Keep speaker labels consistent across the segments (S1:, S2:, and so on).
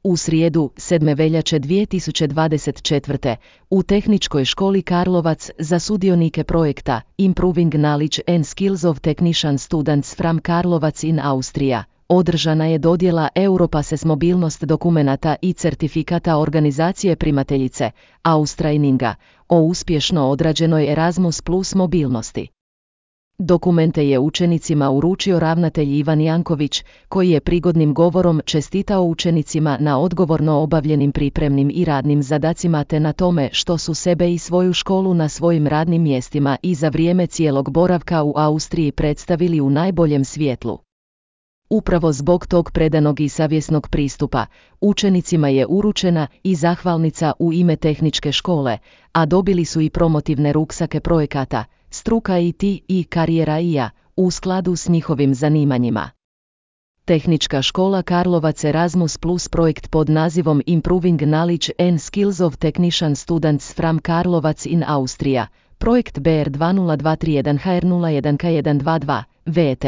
S1: U srijedu, 7. veljače 2024. u Tehničkoj školi Karlovac za sudionike projekta Improving Knowledge and Skills of Technician Students from Karlovac in Austria održana je dodjela Europass mobilnost dokumenata i certifikata organizacije primateljice Austraininga o uspješno odrađenoj Erasmus Plus mobilnosti. Dokumente je učenicima uručio ravnatelj Ivan Janković, koji je prigodnim govorom čestitao učenicima na odgovorno obavljenim pripremnim i radnim zadacima te na tome što su sebe i svoju školu na svojim radnim mjestima i za vrijeme cijelog boravka u Austriji predstavili u najboljem svjetlu. Upravo zbog tog predanog i savjesnog pristupa, učenicima je uručena i zahvalnica u ime tehničke škole, a dobili su i promotivne ruksake projekata Struka IT i Karijera IA u skladu s njihovim zanimanjima. Tehnička škola Karlovac Erasmus Plus projekt pod nazivom Improving Knowledge and Skills of Technician Students from Karlovac in Austria, projekt BR 20231 HR01 K122, VT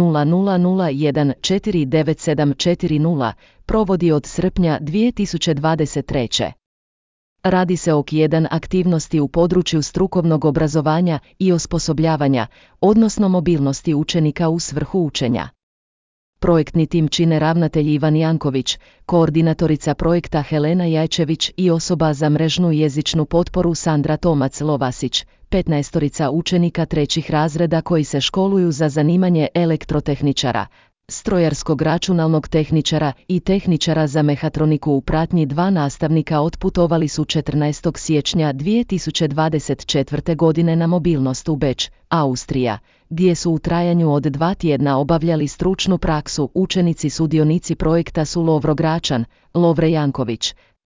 S1: 0001497740, provodi od srpnja 2023. Radi se o Q1 aktivnosti u području strukovnog obrazovanja i osposobljavanja, odnosno mobilnosti učenika u svrhu učenja. Projektni tim čine ravnatelj Ivan Janković, koordinatorica projekta Helena Jajčević i osoba za mrežnu i jezičnu potporu Sandra Tomac-Lovasić, 15 učenika trećih razreda koji se školuju za zanimanje elektrotehničara, strojarskog računalnog tehničara i tehničara za mehatroniku u pratnji 2 nastavnika otputovali su 14. siječnja 2024. godine na mobilnost u Beč, Austrija, gdje su u trajanju od 2 tjedna obavljali stručnu praksu. Učenici sudionici projekta su Lovro Gračan, Lovre Janković,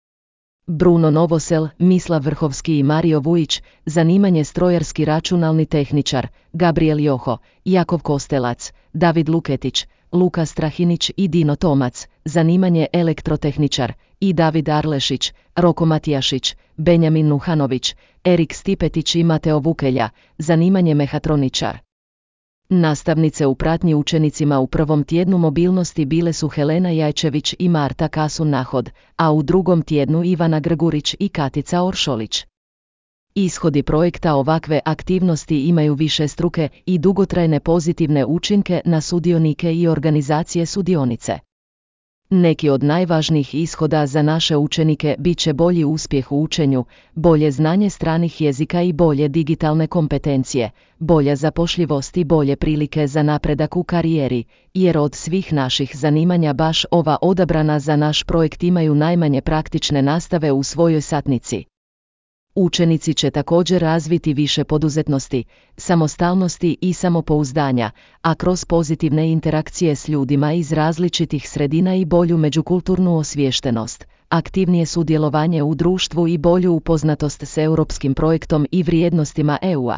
S1: Bruno Novosel, Mislav Vrhovski i Mario Vujić, zanimanje strojarski računalni tehničar, Gabriel Joho, Jakov Kostelac, David Luketić, Luka Strahinić i Dino Tomac, zanimanje elektrotehničar, i David Arlešić, Roko Matijašić, Benjamin Nuhanović, Erik Stipetić i Mateo Vukelja, zanimanje mehatroničar. Nastavnice u pratnji učenicima u prvom tjednu mobilnosti bile su Helena Jajčević i Marta Kasun Nahod, a u drugom tjednu Ivana Grgurić i Katica Oršolić. Ishodi projekta ovakve aktivnosti imaju višestruke i dugotrajne pozitivne učinke na sudionike i organizacije sudionice. Neki od najvažnijih ishoda za naše učenike bit će bolji uspjeh u učenju, bolje znanje stranih jezika i bolje digitalne kompetencije, bolja zapošljivost i bolje prilike za napredak u karijeri, jer od svih naših zanimanja baš ova odabrana za naš projekt imaju najmanje praktične nastave u svojoj satnici. Učenici će također razviti više poduzetnosti, samostalnosti i samopouzdanja, a kroz pozitivne interakcije s ljudima iz različitih sredina i bolju međukulturnu osviještenost, aktivnije sudjelovanje u društvu i bolju upoznatost s europskim projektom i vrijednostima EU-a.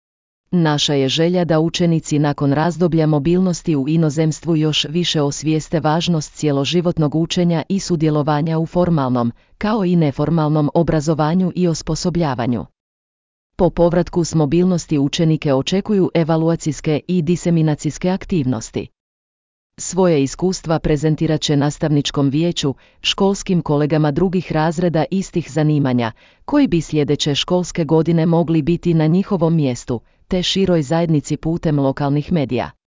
S1: Naša je želja da učenici nakon razdoblja mobilnosti u inozemstvu još više osvijeste važnost cjeloživotnog učenja i sudjelovanja u formalnom, kao i neformalnom obrazovanju i osposobljavanju. Po povratku s mobilnosti učenike očekuju evaluacijske i diseminacijske aktivnosti. Svoje iskustva prezentirat će nastavničkom vijeću, školskim kolegama drugih razreda istih zanimanja, koji bi sljedeće školske godine mogli biti na njihovom mjestu, te široj zajednici putem lokalnih medija.